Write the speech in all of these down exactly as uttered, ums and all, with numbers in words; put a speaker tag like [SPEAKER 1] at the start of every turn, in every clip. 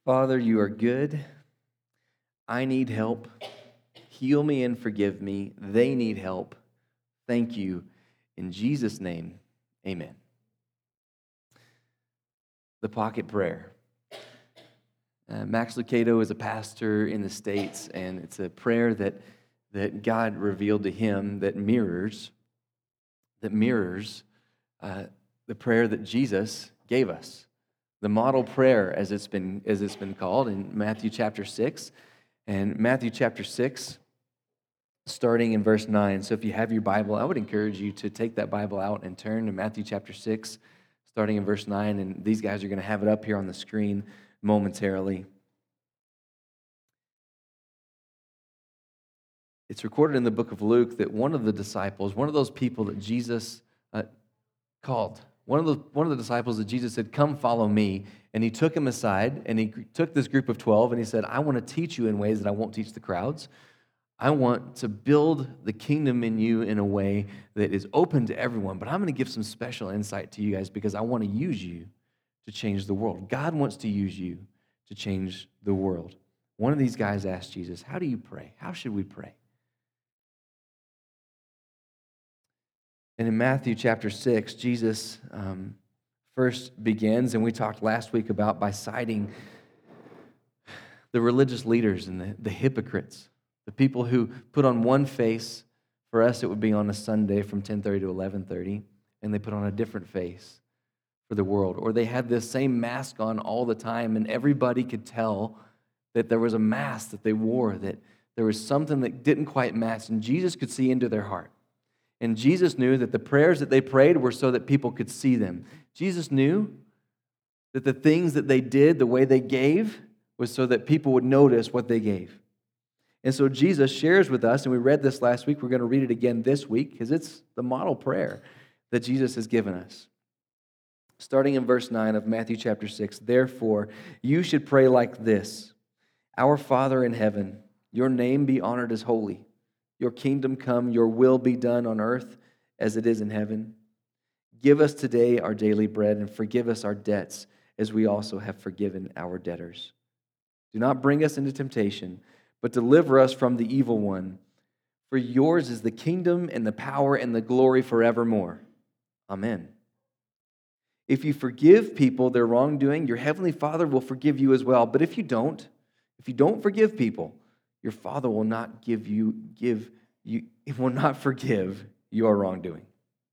[SPEAKER 1] Father, you are good. I need help. Heal me and forgive me. They need help. Thank you. In Jesus' name, amen. The pocket prayer. Uh, Max Lucado is a pastor in the States, and it's a prayer that, that God revealed to him that mirrors, that mirrors uh, the prayer that Jesus gave us. The model prayer, as it's been, as it's been called in Matthew chapter six. And Matthew chapter six, starting in verse nine. So if you have your Bible, I would encourage you to take that Bible out and turn to Matthew chapter six, starting in verse nine. And these guys are going to have it up here on the screen momentarily. It's recorded in the book of Luke that one of the disciples, one of those people that Jesus uh, called, one of the one of the disciples that Jesus said, "Come, follow me," and he took him aside and he took this group of twelve and he said, "I want to teach you in ways that I won't teach the crowds. I want to build the kingdom in you in a way that is open to everyone, but I'm going to give some special insight to you guys because I want to use you to change the world. God wants to use you to change the world." One of these guys asked Jesus, "How do you pray? How should we pray?" And in Matthew chapter six, Jesus um, first begins, and we talked last week about by citing the religious leaders and the, the hypocrites, the people who put on one face. For us, it would be on a Sunday from ten thirty to eleven thirty, and they put on a different face for the world. Or they had this same mask on all the time, and everybody could tell that there was a mask that they wore, that there was something that didn't quite match, and Jesus could see into their heart. And Jesus knew that the prayers that they prayed were so that people could see them. Jesus knew that the things that they did, the way they gave, was so that people would notice what they gave. And so Jesus shares with us, and we read this last week, we're going to read it again this week, because it's the model prayer that Jesus has given us. Starting in verse nine of Matthew chapter six, "Therefore, you should pray like this: Our Father in heaven, your name be honored as holy. Your kingdom come, your will be done on earth as it is in heaven. Give us today our daily bread, and forgive us our debts as we also have forgiven our debtors. Do not bring us into temptation, but deliver us from the evil one. For yours is the kingdom and the power and the glory forevermore. Amen. If you forgive people their wrongdoing, your heavenly Father will forgive you as well. But if you don't, if you don't forgive people, your Father will not give you, give you, he will not forgive your wrongdoing."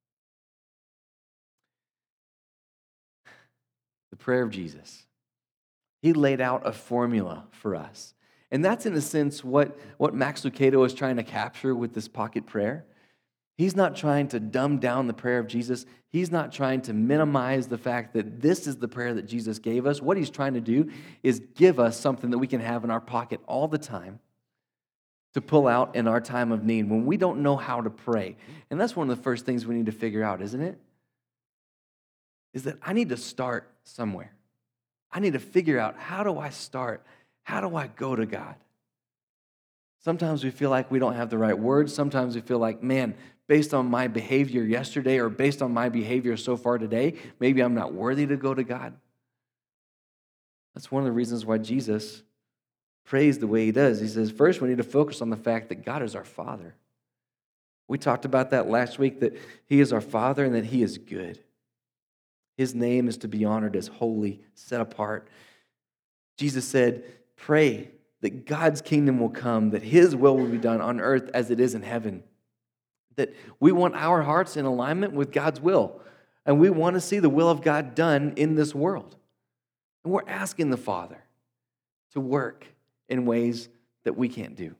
[SPEAKER 1] The prayer of Jesus. He laid out a formula for us. And that's in a sense what, what Max Lucado is trying to capture with this pocket prayer. He's not trying to dumb down the prayer of Jesus. He's not trying to minimize the fact that this is the prayer that Jesus gave us. What he's trying to do is give us something that we can have in our pocket all the time to pull out in our time of need when we don't know how to pray. And that's one of the first things we need to figure out, isn't it? Is that I need to start somewhere. I need to figure out, how do I start? How do I go to God? Sometimes we feel like we don't have the right words. Sometimes we feel like, man, based on my behavior yesterday or based on my behavior so far today, maybe I'm not worthy to go to God. That's one of the reasons why Jesus prays the way he does. He says, first, we need to focus on the fact that God is our Father. We talked about that last week, that he is our Father and that he is good. His name is to be honored as holy, set apart. Jesus said, pray that God's kingdom will come, that his will will be done on earth as it is in heaven. That we want our hearts in alignment with God's will. And we want to see the will of God done in this world. And we're asking the Father to work in ways that we can't do.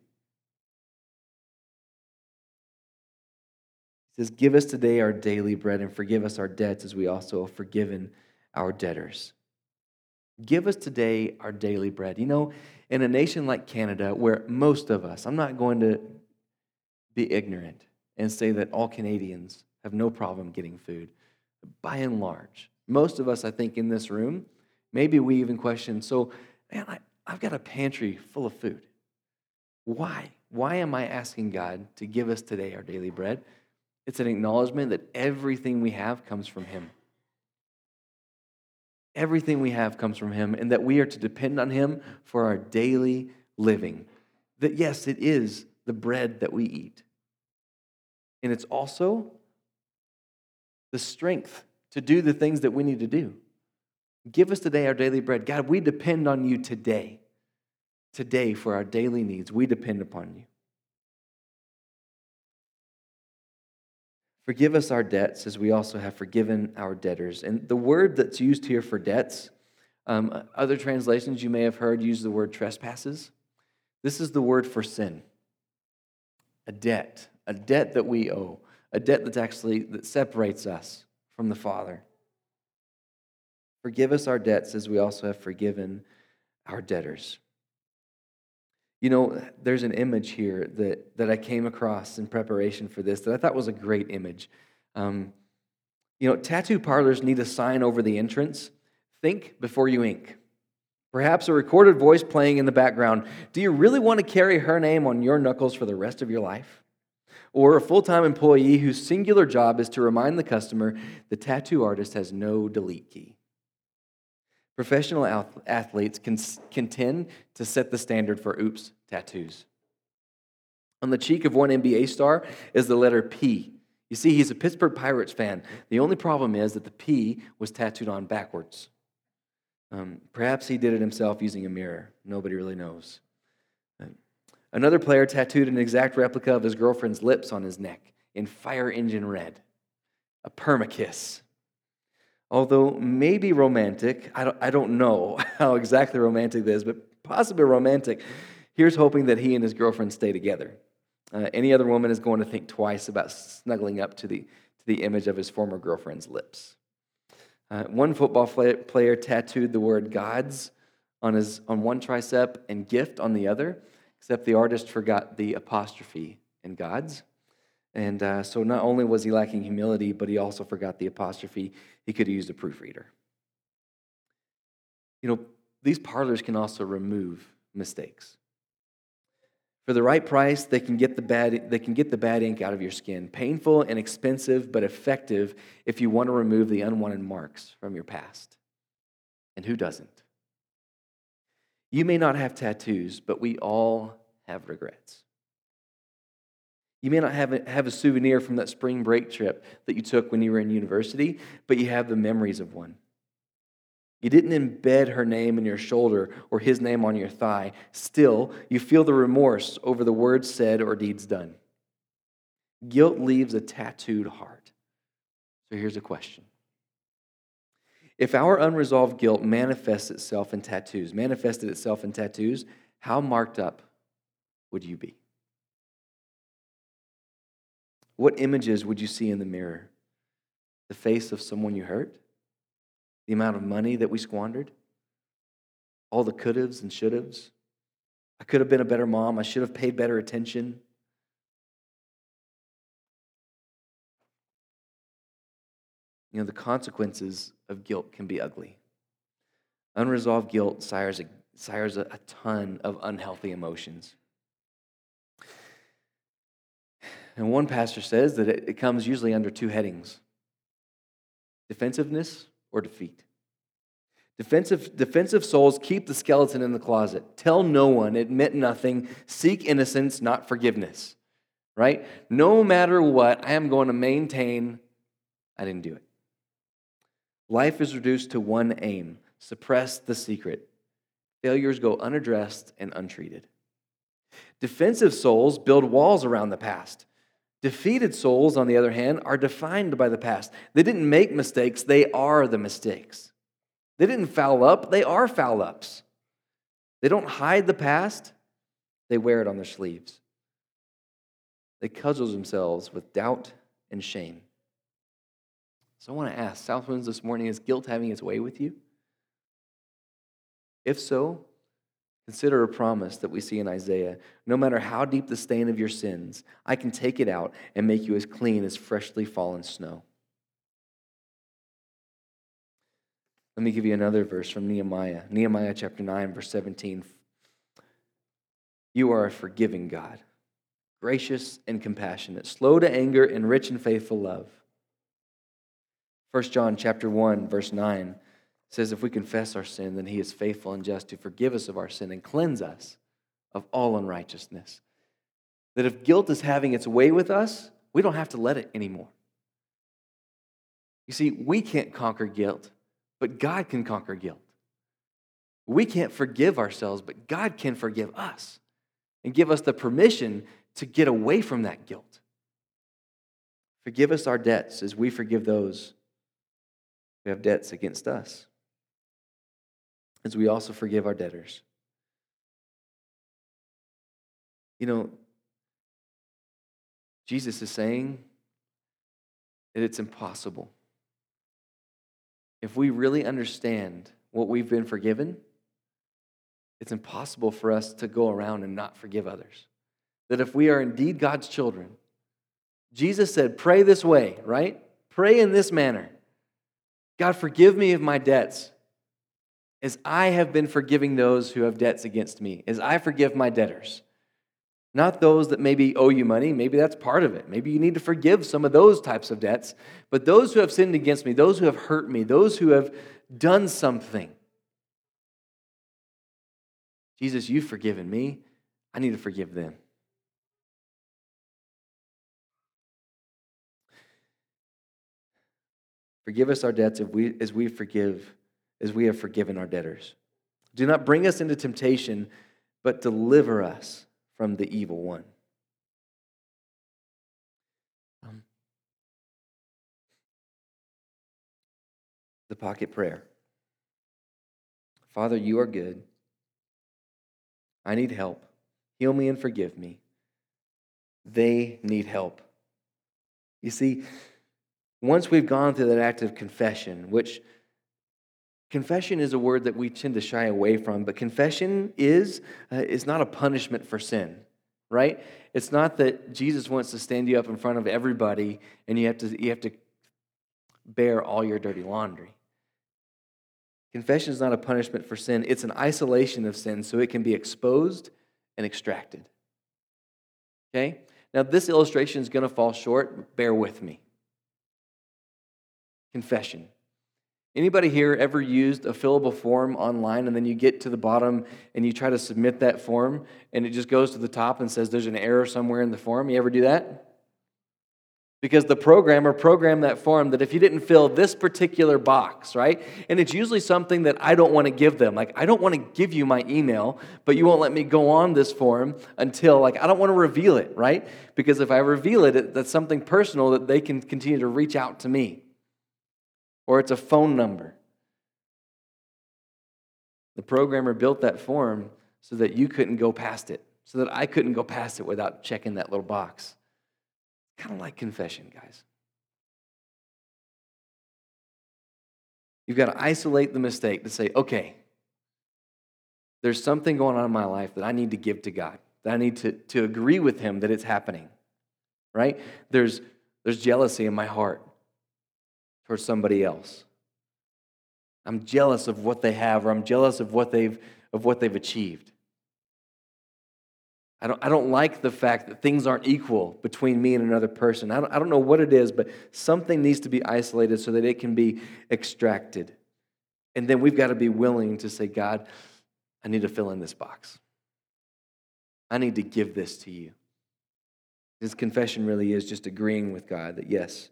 [SPEAKER 1] He says, give us today our daily bread and forgive us our debts as we also have forgiven our debtors. Give us today our daily bread. You know, in a nation like Canada, where most of us, I'm not going to be ignorant and say that all Canadians have no problem getting food. By and large, most of us, I think, in this room, maybe we even question, so, man, I, I've got a pantry full of food. Why? Why am I asking God to give us today our daily bread? It's an acknowledgement that everything we have comes from him. Everything we have comes from him, and that we are to depend on him for our daily living. That, yes, it is the bread that we eat. And it's also the strength to do the things that we need to do. Give us today our daily bread. God, we depend on you today. Today, for our daily needs, we depend upon you. Forgive us our debts as we also have forgiven our debtors. And the word that's used here for debts, um, other translations you may have heard use the word trespasses. This is the word for sin. A debt, a debt that we owe, a debt that's actually, that separates us from the Father. Forgive us our debts as we also have forgiven our debtors. You know, there's an image here that, that I came across in preparation for this that I thought was a great image. Um, you know, tattoo parlors need a sign over the entrance. Think before you ink. Perhaps a recorded voice playing in the background. Do you really want to carry her name on your knuckles for the rest of your life? Or a full-time employee whose singular job is to remind the customer the tattoo artist has no delete key. Professional athletes can contend to set the standard for oops tattoos. On the cheek of one N B A star is the letter P. You see, he's a Pittsburgh Pirates fan. The only problem is that the P was tattooed on backwards. Um, perhaps he did it himself using a mirror. Nobody really knows. Another player tattooed an exact replica of his girlfriend's lips on his neck in fire engine red. A permakiss. Although maybe romantic, I don't, I don't know how exactly romantic this is, but possibly romantic. Here's hoping that he and his girlfriend stay together. Uh, any other woman is going to think twice about snuggling up to the, to the image of his former girlfriend's lips. Uh, one football player tattooed the word God's on, his, on one tricep and gift on the other, except the artist forgot the apostrophe in God's. And uh, so not only was he lacking humility, but he also forgot the apostrophe. He could have used a proofreader. You know, these parlors can also remove mistakes. For the right price, they can get the bad, they can get the bad ink out of your skin. Painful and expensive, but effective if you want to remove the unwanted marks from your past. And who doesn't? You may not have tattoos, but we all have regrets. You may not have a, have a souvenir from that spring break trip that you took when you were in university, but you have the memories of one. You didn't embed her name in your shoulder or his name on your thigh. Still, you feel the remorse over the words said or deeds done. Guilt leaves a tattooed heart. So here's a question. If our unresolved guilt manifests itself in tattoos, manifested itself in tattoos, how marked up would you be? What images would you see in the mirror? The face of someone you hurt? The amount of money that we squandered? All the could-haves and should-haves? I could have been a better mom. I should have paid better attention. You know, the consequences of guilt can be ugly. Unresolved guilt sires a, sires a, a ton of unhealthy emotions. And one pastor says that it, it comes usually under two headings: defensiveness or defeat. Defensive, defensive souls keep the skeleton in the closet. Tell no one, admit nothing, seek innocence, not forgiveness. Right? No matter what, I am going to maintain I didn't do it. Life is reduced to one aim: suppress the secret. Failures go unaddressed and untreated. Defensive souls build walls around the past. Defeated souls, on the other hand, are defined by the past. They didn't make mistakes, they are the mistakes. They didn't foul up, they are foul ups. They don't hide the past, they wear it on their sleeves. They cudgel themselves with doubt and shame. So I want to ask, Southwinds this morning, is guilt having its way with you? If so, consider a promise that we see in Isaiah. No matter how deep the stain of your sins, I can take it out and make you as clean as freshly fallen snow. Let me give you another verse from Nehemiah. Nehemiah chapter nine, verse seventeen. You are a forgiving God, gracious and compassionate, slow to anger and rich in faithful love. First John chapter one, verse nine. It says if we confess our sin, then he is faithful and just to forgive us of our sin and cleanse us of all unrighteousness. That if guilt is having its way with us, we don't have to let it anymore. You see, we can't conquer guilt, but God can conquer guilt. We can't forgive ourselves, but God can forgive us and give us the permission to get away from that guilt. Forgive us our debts as we forgive those who have debts against us, as we also forgive our debtors. You know, Jesus is saying that it's impossible. If we really understand what we've been forgiven, it's impossible for us to go around and not forgive others. That if we are indeed God's children, Jesus said, pray this way, right? Pray in this manner. God, forgive me of my debts, as I have been forgiving those who have debts against me, as I forgive my debtors. Not those that maybe owe you money. Maybe that's part of it. Maybe you need to forgive some of those types of debts. But those who have sinned against me, those who have hurt me, those who have done something. Jesus, you've forgiven me. I need to forgive them. Forgive us our debts if we, as we forgive, as we have forgiven our debtors. Do not bring us into temptation, but deliver us from the evil one. Um, the pocket prayer. Father, you are good. I need help. Heal me and forgive me. They need help. You see, once we've gone through that act of confession, which confession is a word that we tend to shy away from, but confession is, uh, is not a punishment for sin, right? It's not that Jesus wants to stand you up in front of everybody and you have to, you have to bear all your dirty laundry. Confession is not a punishment for sin. It's an isolation of sin so it can be exposed and extracted. Okay? Now, this illustration is going to fall short. Bear with me. Confession. Anybody here ever used a fillable form online and then you get to the bottom and you try to submit that form and it just goes to the top and says there's an error somewhere in the form? You ever do that? Because the programmer programmed that form that if you didn't fill this particular box, right? And it's usually something that I don't want to give them. Like, I don't want to give you my email, but you won't let me go on this form until, like, I don't want to reveal it, right? Because if I reveal it, it that's something personal that they can continue to reach out to me. Or it's a phone number. The programmer built that form so that you couldn't go past it, so that I couldn't go past it without checking that little box. Kind of like confession, guys. You've got to isolate the mistake to say, okay, there's something going on in my life that I need to give to God, that I need to, to agree with Him that it's happening, right? There's, there's jealousy in my heart towards somebody else. I'm jealous of what they have, or I'm jealous of what they've, of what they've achieved. I don't, I don't like the fact that things aren't equal between me and another person. I don't, I don't know what it is, but something needs to be isolated so that it can be extracted. And then we've got to be willing to say, God, I need to fill in this box. I need to give this to you. This confession really is just agreeing with God that, yes,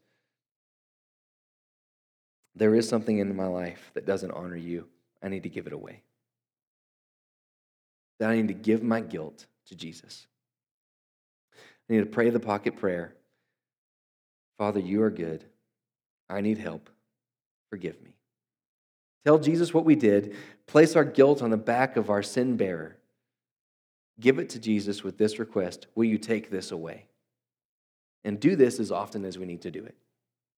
[SPEAKER 1] there is something in my life that doesn't honor you. I need to give it away. That I need to give my guilt to Jesus. I need to pray the pocket prayer. Father, you are good. I need help. Forgive me. Tell Jesus what we did. Place our guilt on the back of our sin bearer. Give it to Jesus with this request. Will you take this away? And do this as often as we need to do it.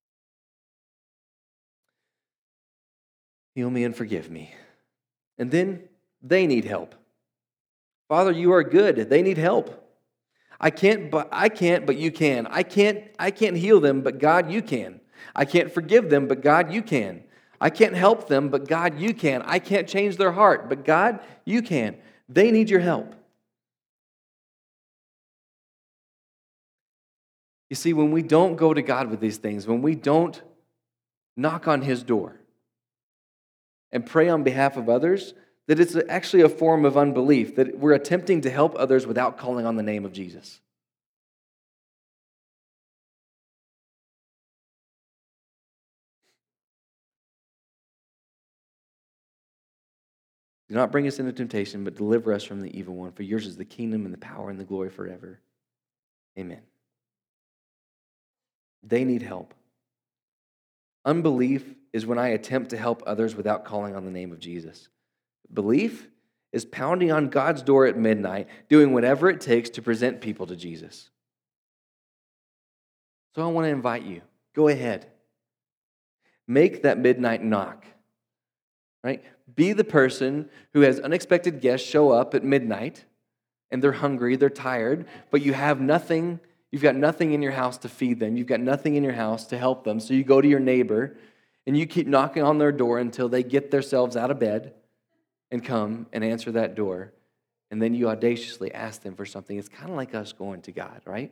[SPEAKER 1] Heal me and forgive me. And then they need help. Father, you are good. They need help. I can't, but I can't, but you can. I can't, I can't heal them, but God, you can. I can't forgive them, but God, you can. I can't help them, but God, you can. I can't change their heart, but God, you can. They need your help. You see, when we don't go to God with these things, when we don't knock on His door, and pray on behalf of others, that it's actually a form of unbelief, that we're attempting to help others without calling on the name of Jesus. Do not bring us into temptation, but deliver us from the evil one. For yours is the kingdom and the power and the glory forever. Amen. They need help. Unbelief is when I attempt to help others without calling on the name of Jesus. Belief is pounding on God's door at midnight, doing whatever it takes to present people to Jesus. So I want to invite you, go ahead. Make that midnight knock. Right? Be the person who has unexpected guests show up at midnight, and they're hungry, they're tired, but you have nothing, you've got nothing in your house to feed them. You've got nothing in your house to help them. So you go to your neighbor, and you keep knocking on their door until they get themselves out of bed and come and answer that door. And then you audaciously ask them for something. It's kind of like us going to God, right?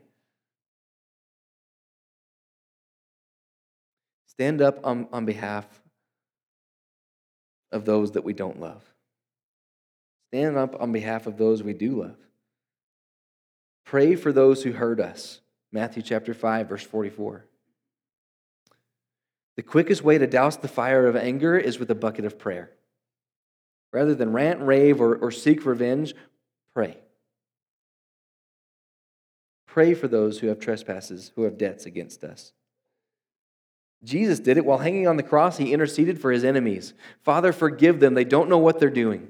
[SPEAKER 1] Stand up on, on behalf of those that we don't love. Stand up on behalf of those we do love. Pray for those who hurt us. Matthew chapter five, verse forty-four. The quickest way to douse the fire of anger is with a bucket of prayer. Rather than rant, rave, or, or seek revenge, pray. Pray for those who have trespasses, who have debts against us. Jesus did it while hanging on the cross. He interceded for his enemies. Father, forgive them. They don't know what they're doing.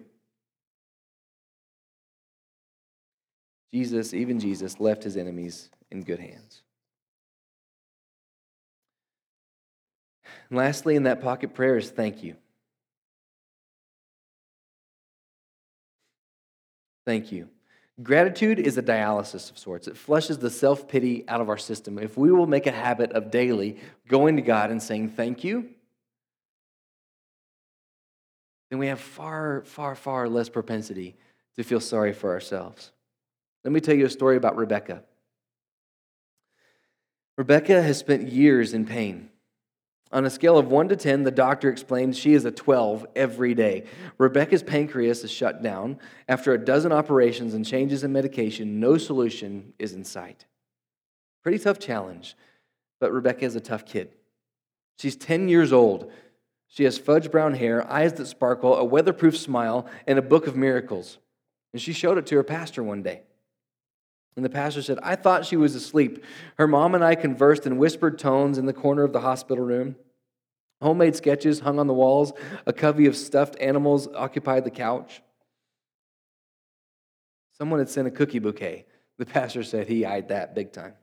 [SPEAKER 1] Jesus, even Jesus, left his enemies in good hands. And lastly, in that pocket prayer is thank you. Thank you. Gratitude is a dialysis of sorts. It flushes the self-pity out of our system. If we will make a habit of daily going to God and saying thank you, then we have far, far, far less propensity to feel sorry for ourselves. Let me tell you a story about Rebecca. Rebecca has spent years in pain. On a scale of one to ten, the doctor explained she is a twelve every day. Rebecca's pancreas is shut down. After a dozen operations and changes in medication, no solution is in sight. Pretty tough challenge, but Rebecca is a tough kid. She's ten years old. She has fudge brown hair, eyes that sparkle, a weatherproof smile, and a book of miracles. And she showed it to her pastor one day. And the pastor said, I thought she was asleep. Her mom and I conversed in whispered tones in the corner of the hospital room. Homemade sketches hung on the walls. A covey of stuffed animals occupied the couch. Someone had sent a cookie bouquet. The pastor said he eyed that big time.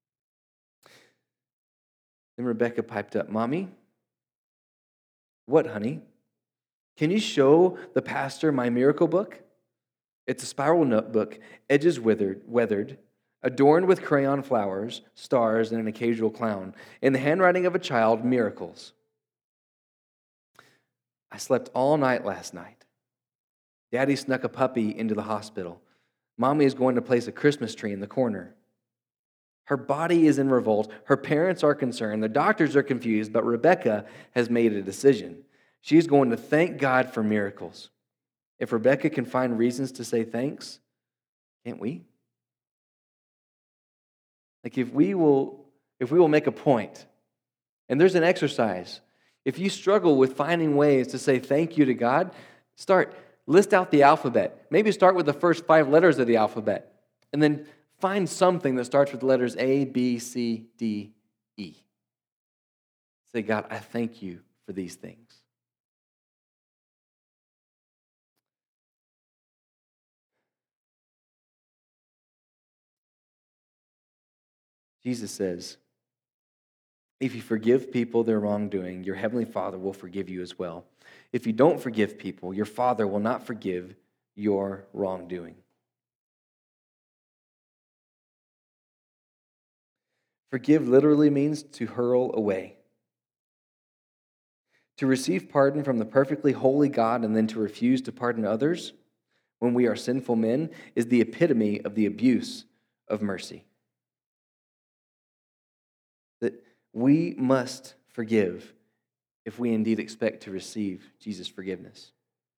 [SPEAKER 1] Then Rebecca piped up, Mommy? What, honey? Can you show the pastor my miracle book? It's a spiral notebook, edges withered, weathered, adorned with crayon flowers, stars, and an occasional clown. In the handwriting of a child, miracles. I slept all night last night. Daddy snuck a puppy into the hospital. Mommy is going to place a Christmas tree in the corner. Her body is in revolt. Her parents are concerned. The doctors are confused, but Rebecca has made a decision. She's going to thank God for miracles. If Rebecca can find reasons to say thanks, can't we? Like if we will, if we will make a point, and there's an exercise. If you struggle with finding ways to say thank you to God, start, list out the alphabet. Maybe start with the first five letters of the alphabet, and then find something that starts with the letters A, B, C, D, E. Say, God, I thank you for these things. Jesus says, if you forgive people their wrongdoing, your heavenly Father will forgive you as well. If you don't forgive people, your Father will not forgive your wrongdoing. Forgive literally means to hurl away. To receive pardon from the perfectly holy God and then to refuse to pardon others when we are sinful men is the epitome of the abuse of mercy. That we must forgive if we indeed expect to receive Jesus' forgiveness.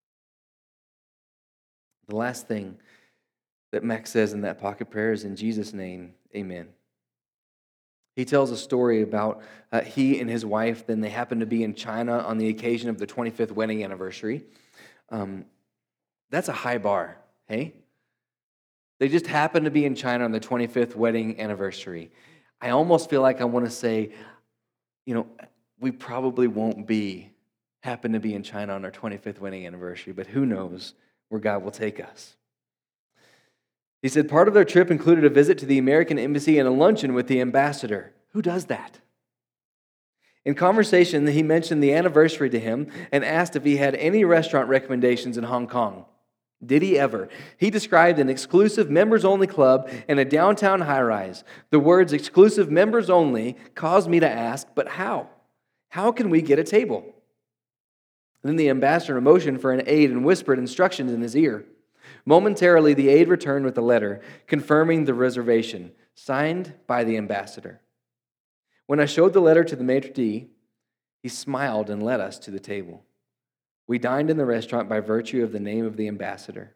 [SPEAKER 1] The last thing that Max says in that pocket prayer is, in Jesus' name, amen. He tells a story about uh, he and his wife, then they happened to be in China on the occasion of the twenty-fifth wedding anniversary. Um, that's a high bar, hey? They just happened to be in China on the twenty-fifth wedding anniversary. I almost feel like I want to say, you know, we probably won't be, happen to be in China on our twenty-fifth wedding anniversary, but who knows where God will take us. He said part of their trip included a visit to the American embassy and a luncheon with the ambassador. Who does that? In conversation, he mentioned the anniversary to him and asked if he had any restaurant recommendations in Hong Kong. Did he ever? He described an exclusive members-only club in a downtown high-rise. The words exclusive members only caused me to ask, but how? How can we get a table? And then the ambassador motioned for an aide and whispered instructions in his ear. Momentarily, the aide returned with a letter confirming the reservation, signed by the ambassador. When I showed the letter to the maitre d', he smiled and led us to the table. We dined in the restaurant by virtue of the name of the ambassador.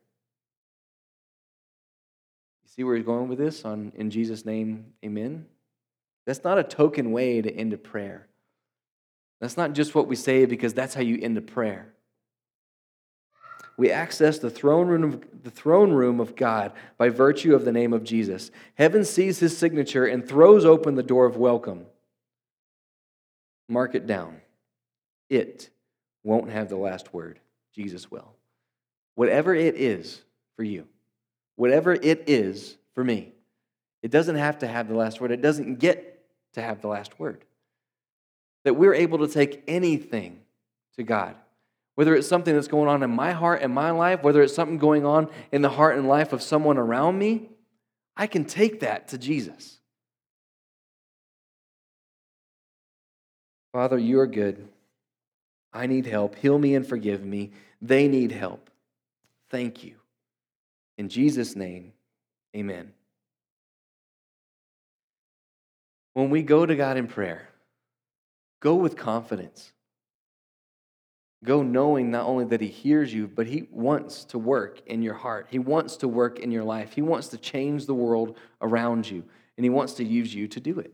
[SPEAKER 1] You see where he's going with this? On in Jesus' name, amen? That's not a token way to end a prayer. That's not just what we say because that's how you end a prayer. We access the throne room of, the throne room of God by virtue of the name of Jesus. Heaven sees his signature and throws open the door of welcome. Mark it down. It won't have the last word. Jesus will. Whatever it is for you, whatever it is for me, it doesn't have to have the last word. It doesn't get to have the last word. That we're able to take anything to God. Whether it's something that's going on in my heart and my life, whether it's something going on in the heart and life of someone around me, I can take that to Jesus. Father, you are good. I need help. Heal me and forgive me. They need help. Thank you. In Jesus' name, amen. When we go to God in prayer, go with confidence. Go knowing not only that he hears you, but he wants to work in your heart. He wants to work in your life. He wants to change the world around you, and he wants to use you to do it.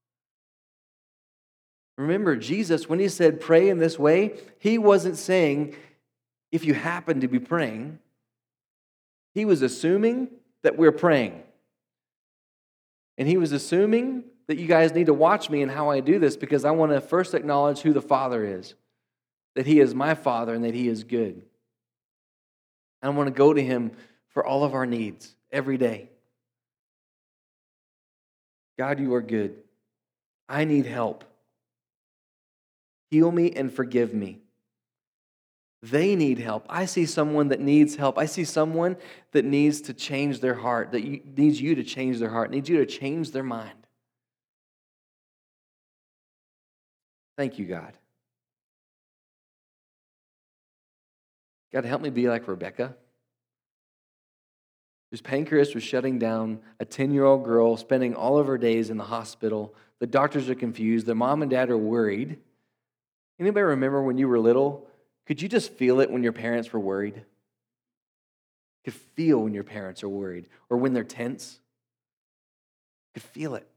[SPEAKER 1] Remember, Jesus, when he said pray in this way, he wasn't saying if you happen to be praying. He was assuming that we're praying. And he was assuming that you guys need to watch me and how I do this because I want to first acknowledge who the Father is. That he is my Father and that he is good. I want to go to him for all of our needs every day. God, you are good. I need help. Heal me and forgive me. They need help. I see someone that needs help. I see someone that needs to change their heart, that needs you to change their heart, needs you to change their mind. Thank you, God. God, help me be like Rebecca, whose pancreas was shutting down, a ten-year-old girl spending all of her days in the hospital. The doctors are confused. The mom and dad are worried. Anybody remember when you were little? Could you just feel it when your parents were worried? You could feel when your parents are worried or when they're tense. You could feel it.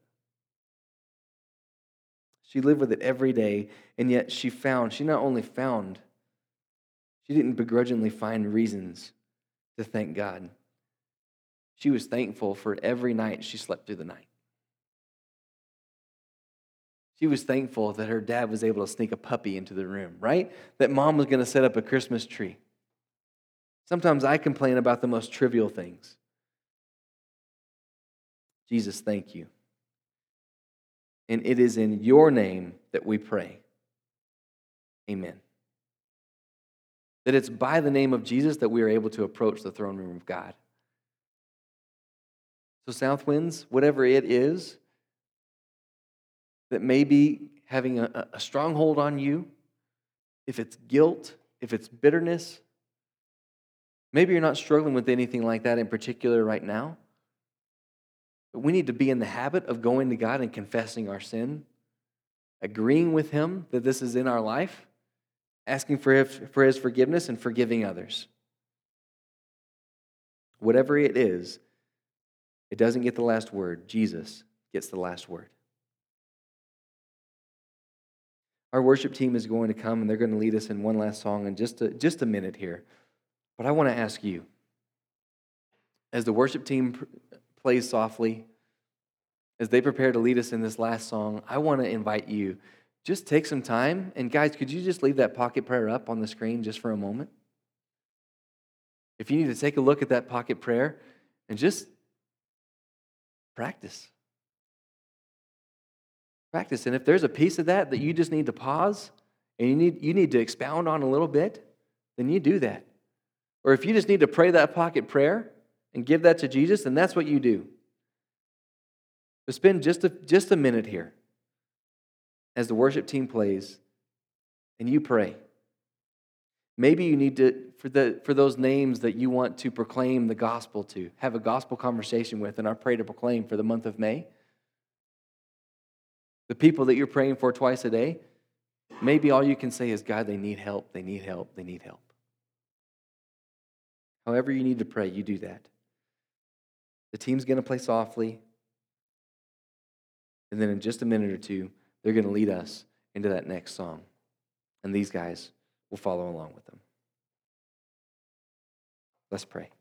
[SPEAKER 1] She lived with it every day, and yet she found, she not only found, she didn't begrudgingly find reasons to thank God. She was thankful for every night she slept through the night. She was thankful that her dad was able to sneak a puppy into the room, right? That mom was going to set up a Christmas tree. Sometimes I complain about the most trivial things. Jesus, thank you. And it is in your name that we pray. Amen. That it's by the name of Jesus that we are able to approach the throne room of God. So Southwinds, whatever it is that may be having a, a stronghold on you, if it's guilt, if it's bitterness, maybe you're not struggling with anything like that in particular right now, but we need to be in the habit of going to God and confessing our sin. agreeing with him that this is in our life, asking for his, for his forgiveness, and forgiving others. Whatever it is, it doesn't get the last word. Jesus gets the last word. Our worship team is going to come, and they're going to lead us in one last song in just a, just a minute here. But I want to ask you, as the worship team plays softly, as they prepare to lead us in this last song, I want to invite you, just take some time. And guys, could you just leave that pocket prayer up on the screen just for a moment? If you need to take a look at that pocket prayer and just practice. Practice. And if there's a piece of that that you just need to pause and you need, you need to expound on a little bit, then you do that. Or if you just need to pray that pocket prayer and give that to Jesus, then that's what you do. But spend just a, just a minute here as the worship team plays and you pray. Maybe you need to, for the for those names that you want to proclaim the gospel to, have a gospel conversation with, and I pray to proclaim for the month of May. The people that you're praying for twice a day, maybe all you can say is, God, they need help, they need help, they need help. However you need to pray, you do that. The team's going to play softly, and then in just a minute or two, they're going to lead us into that next song. And these guys will follow along with them. Let's pray.